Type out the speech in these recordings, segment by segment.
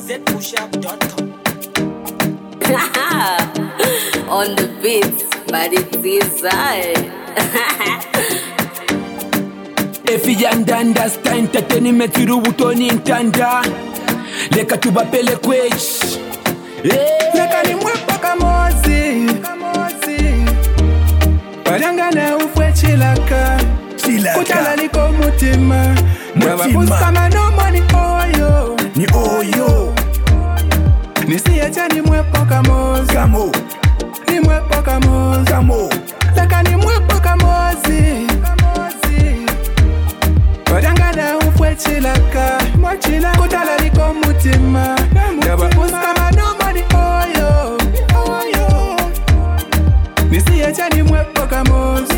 zpushup.com. On the beat, but it's inside. If you don't understand, entertainment through button in tanda. Leka tubapele kwech. Leka ni mwepo kamozi Barangana ufwe chilaka Kutala liko mutima Mwababuska manoma ni oyo Nisiacha ni mwepo kamozi Ni mwepo kamozi Leka ni mwepo kamozi Barangana ufwe chilaka Kutala liko mutima Mwababuska manoma ni oyo Nisiacha ni mwepo kamozi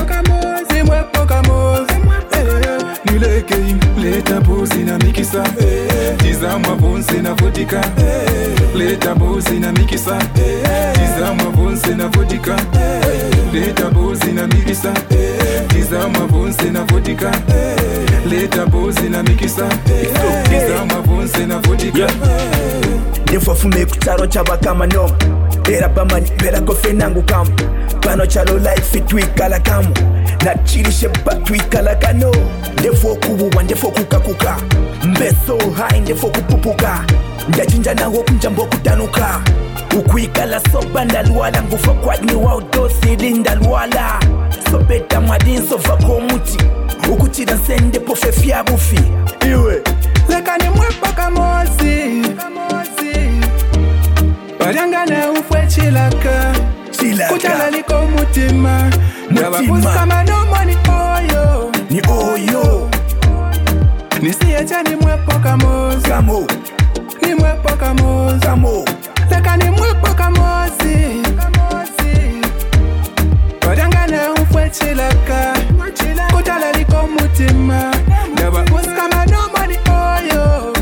Nileke leta bozi na mikisa Tizama bonse na vodika Leta bozi na mikisa Tizama bonse na vodika Leta bozi na mikisa Tizama bonse na vodika Leta bozi na mikisa Tizama bonse na vodika Defo fume kutaro chaba kama no Bera bamani bera kofe nangu kamu Pano chalo life itwikala kamu Na chirishe batwikala kano Defo kubuwa defo kukakuka Mbeso hai defo kupupuka Njachinja nango kunjambo kutanuka Ukwikala soba ndalwala Ngufa kwadni wa udosi lindalwala Sobeta madinso vako muti Ukuchida sende pofe fiabufi Iwe Leka ni mwepo kamozi Barangana ufwe chilaka Kutala liko mutima Mwababuska manoma ni oyo Nisiacha ni mwepo kamozi Ni mwepo kamozi Leka ni mwepo kamozi Barangana ufwe chilaka Kutala liko mutima Mwababuska manoma ni oyo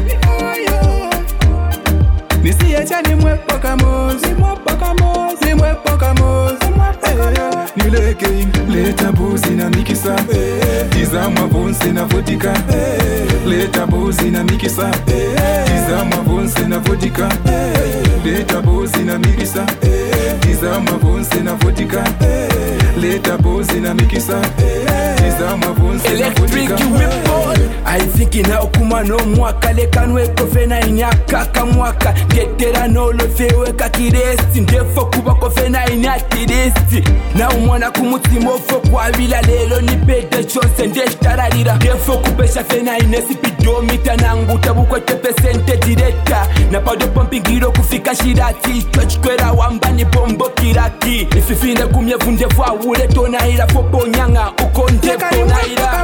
Nisiacha ni mwepo kamozi Ni mwepo kamozi Nileke leta bozi na mikisa Tizama bonse na vodika Leta bozi na mikisa Tizama bonse na vodika Leta bozi na mikisa Tizama bonse na vodika Leta bozi na mikisa Tizama bonse na vodika Electric weapon I think ina okuma no mwaka Leka nweko fena inyaka kamwaka Getera no lofewe kakiresti Ndefo kuba kofena inatiresti Na umwana kumutima ofo kwa vila lelo ni pede chose ndeshtararira Ndefo kupesha fena inesi pidomita Nangu tabukwa tepesente direta Na pado pompingiro kufika shirati Chochkwera wamba ni bombo kiraki Ififine kumye vunde vwa ule tonaira Fopo nyanga ukonde ponaira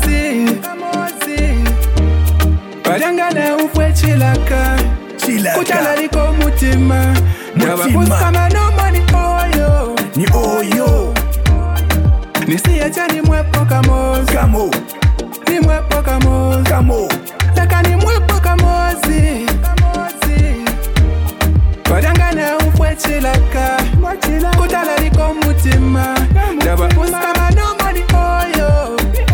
Barangana ufwe chilaka Kutala liko mutima Mwababuska manoma ni oyo Nisiacha ni mwepo kamozi Ni mwepo kamozi Leka ni mwepo kamozi Barangana ufwe chilaka Kutala liko mutima Mwababuska manoma ni oyo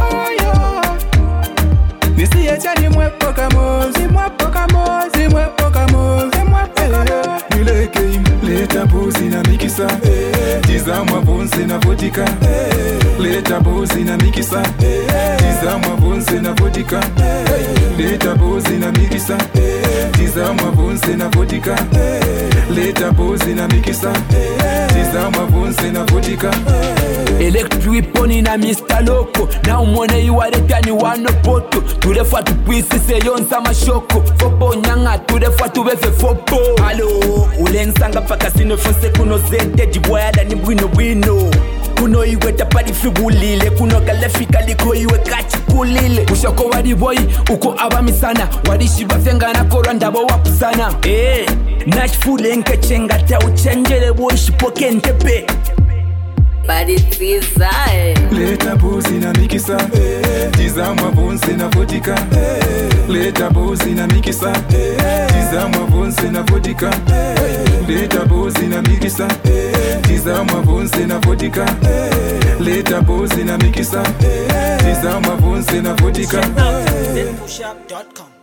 Nisiacha ni mwepo kamozi Ni mwepo kamozi Nileke leta bozi na mikisa Tizama bonse na vodika Leta bozi na mikisa Tizama bonse na vodika Leta bozi na mikisa Tizama bonse na vodika Leta bozi na mikisa Tizama bonse na vodika Electric pony na Mr. Loco Na umone iwareta ni wano poto Turefa tupwisi seyonsa mashoko Fopo nyanga turefa tuwefe fopo Halo ulensanga paka sinofose kuno zente Jibwayala ni bwino Kuno iwe tapari figulile Kuno kalefika liko iwe kachi kulile Ushoko wadi boy uko abamisana Wadishi bafengana kora ndabo wapusana Nashfule nke chenga ta uchenjele boy shipoke ntepe But it's inside. Leta bozi na mikisa Tizama bonse na vodika Leta bozi na mikisa Tizama bonse na vodika Leta bozi na mikisa Tizama bonse na vodika Leta bozi na mikisa Tizama bonse na vodika zpushup.com.